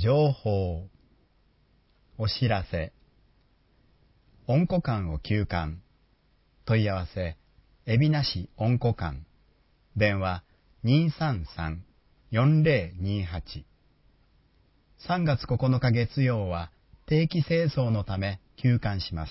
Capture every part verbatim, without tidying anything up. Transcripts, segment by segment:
情報、お知らせ、温庫館を休館、問い合わせ、海老名市温庫館、電話 にーさんさん よんぜろにはち。さんがつここのか月曜は定期清掃のため休館します。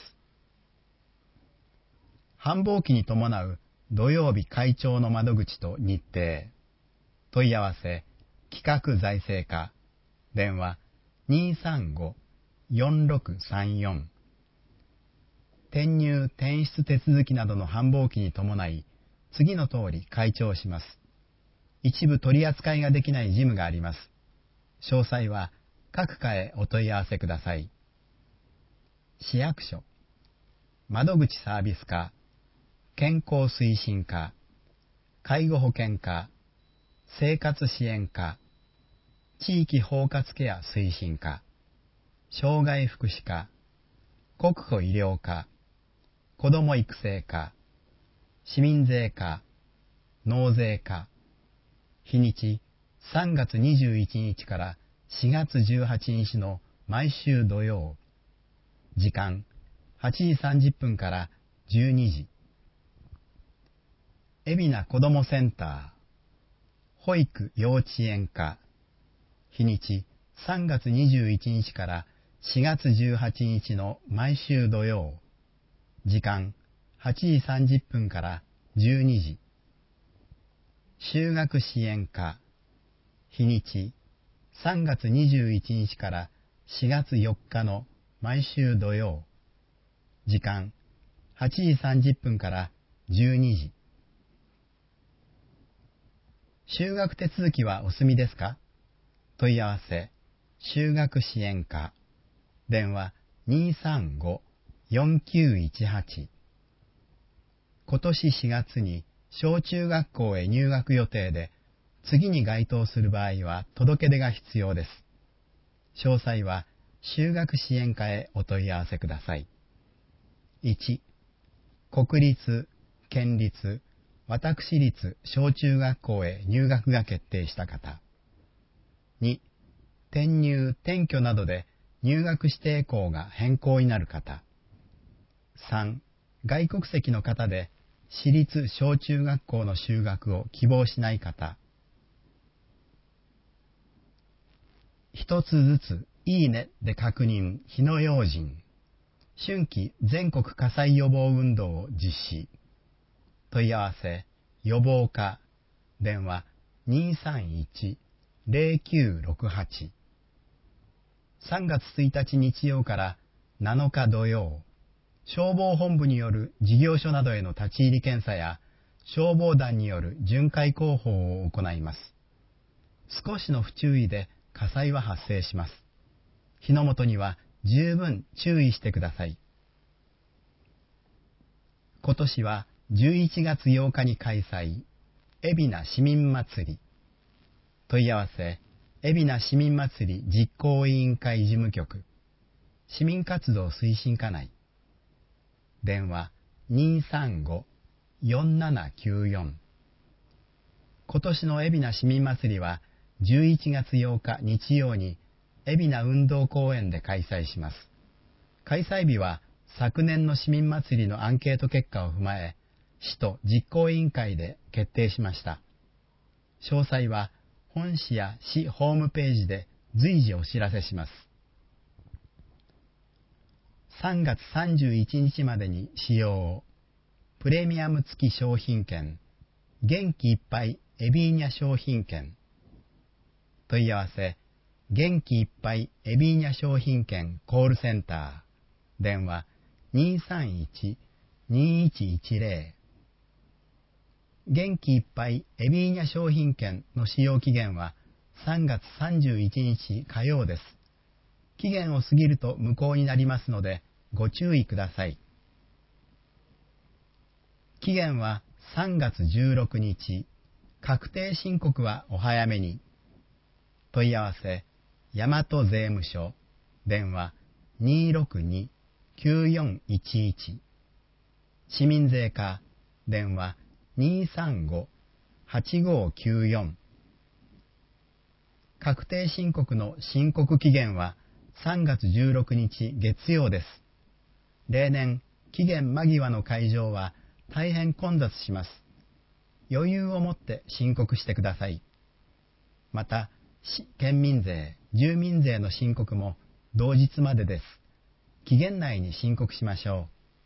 繁忙期に伴う土曜日会長の窓口と日程、問い合わせ、企画財政課、電話 にーさんご よんろくさんよん。転入転出手続きなどの繁忙期に伴い、次の通り開庁します。一部取り扱いができない事務があります。詳細は各課へお問い合わせください。市役所、窓口サービス課、健康推進課、介護保険課、生活支援課、地域包括ケア推進課、障害福祉課、国保医療課、子ども育成課、市民税課、納税課。日にちさんがつにじゅういちにちからしがつじゅうはちにちの毎週土曜。時間はちじさんじゅっぷんからじゅうにじ。海老名こどもセンター、保育幼稚園課。日にちさんがつにじゅういちにちからしがつじゅうはちにちの毎週土曜。時間はちじさんじゅっぷんからじゅうにじ。就学支援課。日にちさんがつにじゅういちにちからしがつよっかの毎週土曜。時間はちじさんじゅっぷんからじゅうにじ。就学手続きはお済みですか？問い合わせ、就学支援課。電話 にーさんご よんきゅういちはち。今年しがつに小中学校へ入学予定で、次に該当する場合は届け出が必要です。詳細は就学支援課へお問い合わせください。いち、国立、県立、私立小中学校へ入学が決定した方。に、転入・転居などで入学指定校が変更になる方。さん、外国籍の方で私立小中学校の就学を希望しない方。一つずついいねで確認火の用心。春季全国火災予防運動を実施。問い合わせ、予防課、電話 にーさんいち ぜろきゅうろくはち。さんがつついたち日曜からなのか土曜。消防本部による事業所などへの立ち入り検査や消防団による巡回広報を行います。少しの不注意で火災は発生します。火の元には十分注意してください。今年はじゅういちがつようかに開催、海老名市民祭り。問い合わせ、海老名市民祭り実行委員会事務局、市民活動推進課内。電話 にーさんご よんななきゅうよん。今年の海老名市民祭りはじゅういちがつようか日曜に海老名運動公園で開催します。開催日は昨年の市民祭りのアンケート結果を踏まえ、市と実行委員会で決定しました。詳細は本市や市ホームページで随時お知らせします。さんがつさんじゅういちにちまでに使用。プレミアム付き商品券。元気いっぱいエビーニャ商品券。問い合わせ、元気いっぱいエビーニャ商品券コールセンター。電話 にーさんいち にーいちいちぜろ。元気いっぱいエビーニャ商品券の使用期限はさんがつさんじゅういちにち火曜です。期限を過ぎると無効になりますのでご注意ください。期限はさんがつじゅうろくにち。確定申告はお早めに。問い合わせ、大和税務署。電話 にーろくに きゅうよんいちいち。市民税課。電話 にーさんご はちごきゅうよん。 確定申告の申告期限はさんがつじゅうろくにち月曜です。例年、期限間際の会場は大変混雑します。余裕を持って申告してください。また、市県民税、住民税の申告も同日までです。期限内に申告しましょ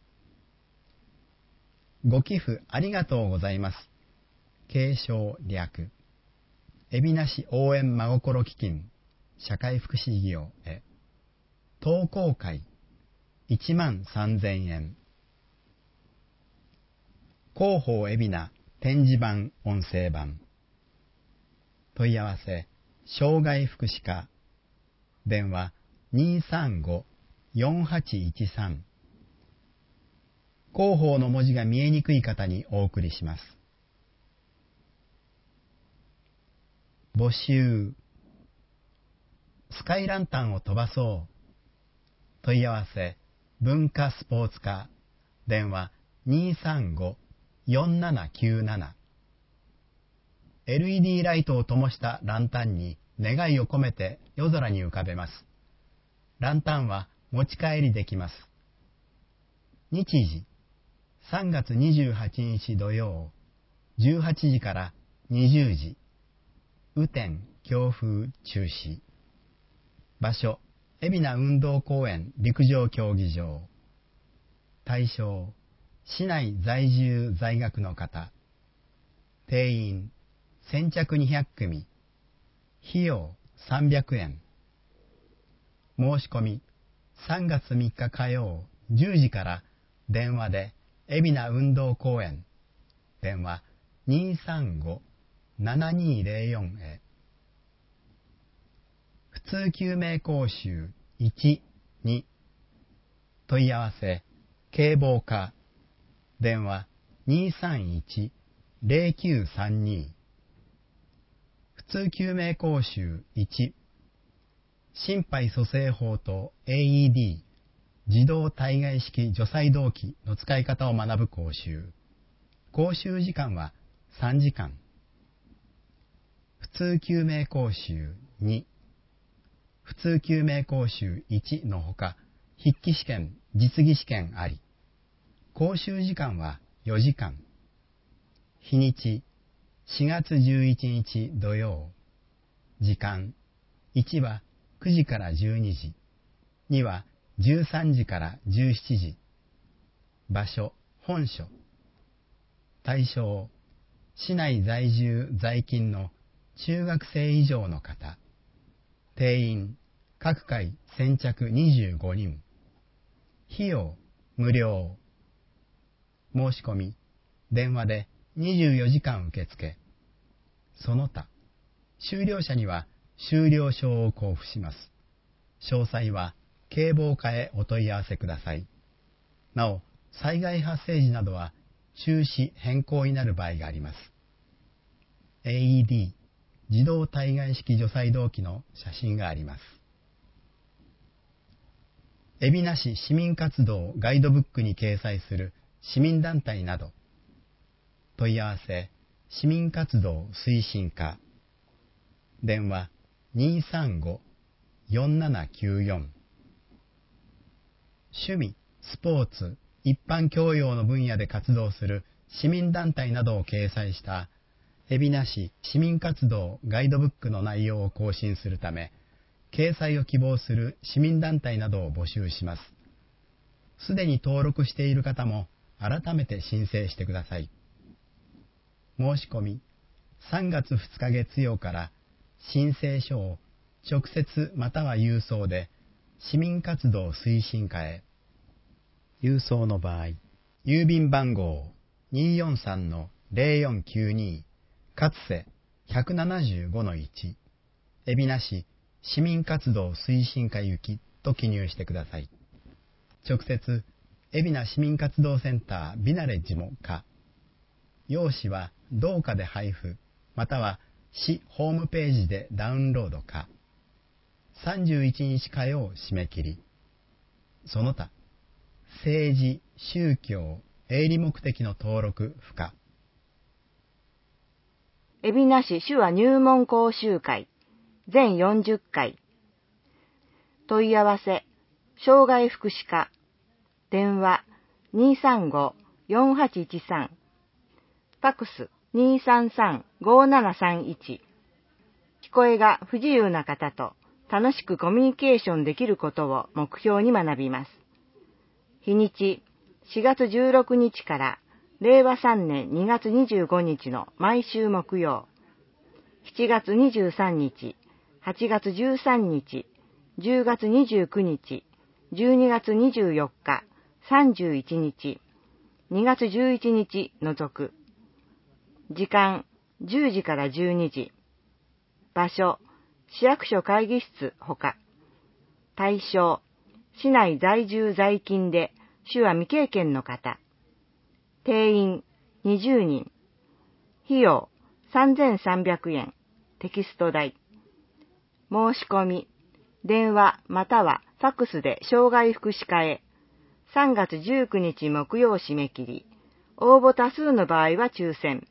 う。ご寄付ありがとうございます。継承略。海老名市応援真心基金、社会福祉事業へ。投稿会、いちまんさんぜんえん。広報海老名展示版音声版。問い合わせ、障害福祉課。電話 にーさんご よんはちいちさん。広報の文字が見えにくい方にお送りします。募集。スカイランタンを飛ばそう。問い合わせ、文化スポーツ課。電話 にーさんご よんななきゅうなな。エルイーディー ライトを灯したランタンに願いを込めて夜空に浮かべます。ランタンは持ち帰りできます。日時、さんがつにじゅうはちにち土曜、じゅうはちじからにじゅうじ。雨天、強風、中止。場所、海老名運動公園陸上競技場。対象、市内在住在学の方。定員、先着にひゃくくみ。費用、さんびゃくえん。申し込み、さんがつみっか火曜、じゅうじから電話で、海老名運動公園。電話、にーさんご ななにーぜろよん へ。普通救命講習いち、に。問い合わせ、警防課。電話、にーさんいち ぜろきゅうさんに。普通救命講習いち。心肺蘇生法と エーイーディー、自動体外式除細動器の使い方を学ぶ講習。講習時間はさんじかん。普通救命講習に。普通救命講習いちのほか、筆記試験、実技試験あり。講習時間はよじかん。日にち、しがつじゅういちにち土曜。時間、いちはくじからじゅうにじ。にはじゅうさんじからじゅうしちじ。場所、本所。対象、市内在住在勤の中学生以上の方。定員、各回先着にじゅうごにん。費用、無料。申し込み、電話でにじゅうよじかん受付。その他、修了者には修了証を交付します。詳細は警防課へお問い合わせください。なお、災害発生時などは中止変更になる場合があります。エーイーディー、自動体外式除細動器の写真があります。海老名市市民活動ガイドブックに掲載する市民団体など。問い合わせ、市民活動推進課。電話、にーさんご よんななきゅうよん。趣味、スポーツ、一般教養の分野で活動する市民団体などを掲載した海老名市市民活動ガイドブックの内容を更新するため、掲載を希望する市民団体などを募集します。すでに登録している方も改めて申請してください。申し込み、さんがつふつか月曜から申請書を直接または郵送で市民活動推進課へ。郵送の場合、郵便番号 にーよんさん ぜろよんきゅうに、かつせ ひゃくななじゅうごのいち、海老名市市民活動推進課行きと記入してください。直接、海老名市民活動センタービナレッジも可。用紙は同課で配布、または市ホームページでダウンロード可。さんじゅういちにち火曜締め切り。その他、政治、宗教、営利目的の登録不可。 海老名市手話入門講習会。 全よんじゅっかい。問い合わせ、障害福祉課。電話 にーさんご よんはちいちさん。ファックス にーさんさん ごーななさんいち。聞こえが不自由な方と楽しくコミュニケーションできることを目標に学びます。日にちしがつじゅうろくにちかられいわさんねんにがつにじゅうごにちの毎週木曜、しちがつにじゅうさんにち、はちがつじゅうさんにち、じゅうがつにじゅうくにち、じゅうにがつにじゅうよっか、さんじゅういちにち、にがつじゅういちにち除く。時間じゅうじからじゅうにじ。場所、市役所会議室ほか。対象、市内在住在勤で手話未経験の方。定員にじゅうにん。費用さんぜんさんびゃくえん。テキスト代。申し込み、電話またはファックスで障害福祉課へ。さんがつじゅうくにち木曜締め切り。応募多数の場合は抽選。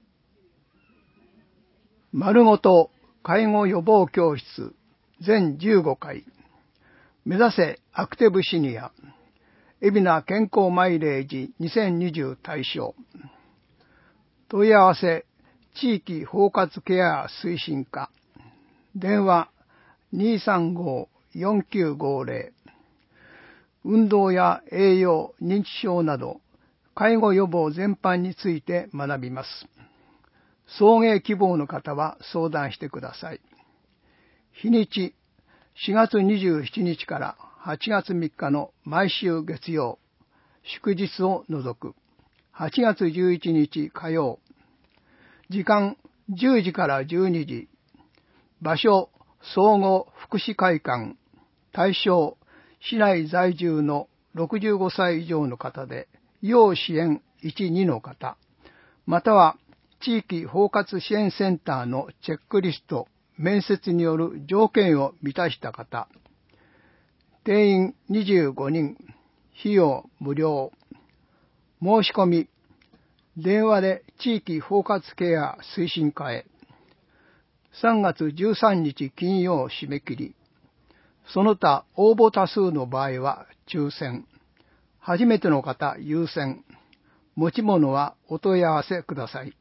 丸ごと介護予防教室全じゅうごかい。目指せアクティブシニア。海老名健康マイレージにせんにじゅう対象。問い合わせ地域包括ケア推進課。電話 にーさんご よんきゅうごぜろ。運動や栄養、認知症など介護予防全般について学びます。送迎希望の方は相談してください。日にちしがつにじゅうしちにちからはちがつみっかの毎週月曜、祝日を除くはちがつじゅういちにち火曜。時間じゅうじからじゅうにじ。場所総合福祉会館。対象市内在住のろくじゅうごさい以上の方で要支援いち、にの方、または地域包括支援センターのチェックリスト、面接による条件を満たした方。定員にじゅうごにん。費用無料。申し込み、電話で地域包括ケア推進課へ。さんがつじゅうさんにち金曜締め切り。その他応募多数の場合は抽選。初めての方優先。持ち物はお問い合わせください。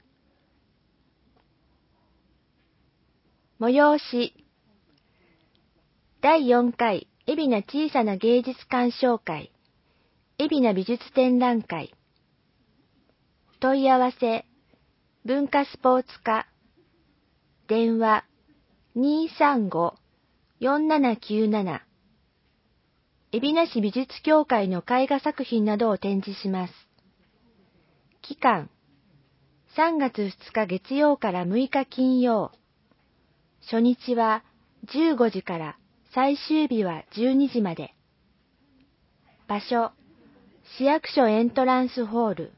催しだいよんかい海老名小さな芸術鑑賞会海老名美術展覧会。問い合わせ文化スポーツ課。電話 にーさんご よんななきゅうなな。海老名市美術協会の絵画作品などを展示します。期間さんがつふつか月曜からむいか金曜。初日はじゅうごじから最終日はじゅうにじまで。場所市役所エントランスホール。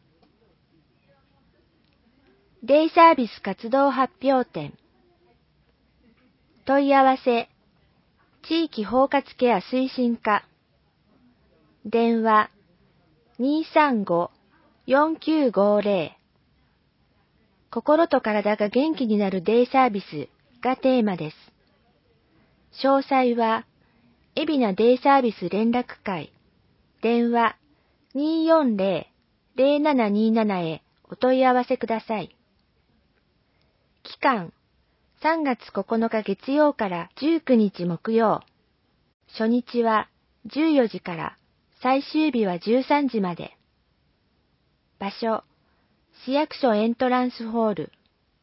デイサービス活動発表展。問い合わせ地域包括ケア推進課。電話 にーさんご よんきゅうごぜろ。心と体が元気になるデイサービスがテーマです。詳細は海老名デイサービス連絡会。電話 にーよんぜろ ぜろななになな へお問い合わせください。期間さんがつここのか月曜からじゅうくにち木曜。初日はじゅうよじから最終日はじゅうさんじまで。場所市役所エントランスホール。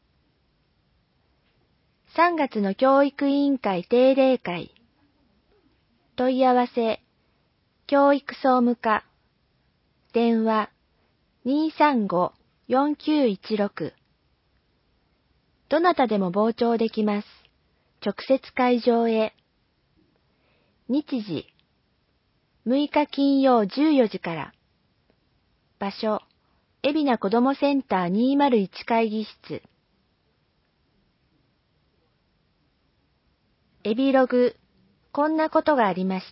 さんがつの教育委員会定例会。問い合わせ教育総務課。電話 にーさんご よんきゅういちろく。どなたでも傍聴できます。直接会場へ。日時むいか金曜じゅうよじから。場所海老名子どもセンターにーまるいち会議室。エビログ、こんなことがありました。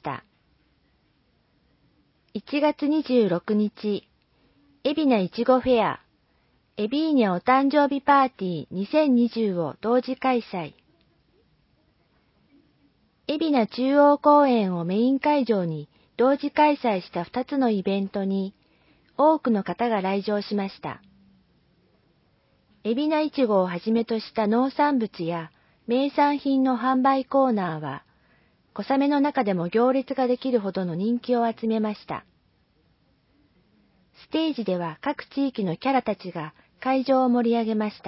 いちがつにじゅうろくにち、海老名いちごフェア、エビーニャお誕生日パーティーにせんにじゅうを同時開催。 海老名中央公園をメイン会場に同時開催したふたつのイベントに多くの方が来場しました。海老名いちごをはじめとした農産物や名産品の販売コーナーは、小雨の中でも行列ができるほどの人気を集めました。ステージでは各地域のキャラたちが会場を盛り上げました。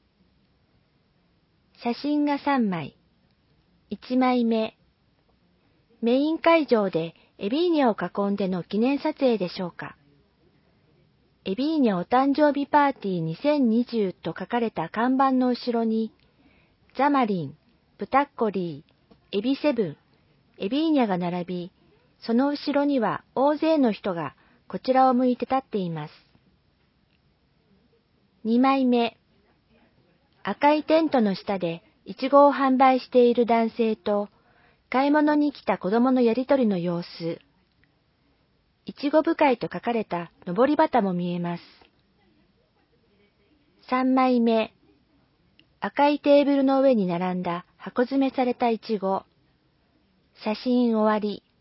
写真がさんまい。いちまいめ。メイン会場でエビーニャを囲んでの記念撮影でしょうか。エビーニャお誕生日パーティーにせんにじゅうと書かれた看板の後ろに、ザマリン、ブタッコリー、エビセブン、エビーニャが並び、その後ろには大勢の人がこちらを向いて立っています。にまいめ。赤いテントの下でイチゴを販売している男性と、買い物に来た子供のやりとりの様子。いちご部会と書かれた上り旗も見えます。さんまいめ。赤いテーブルの上に並んだ箱詰めされたいちご。写真終わり。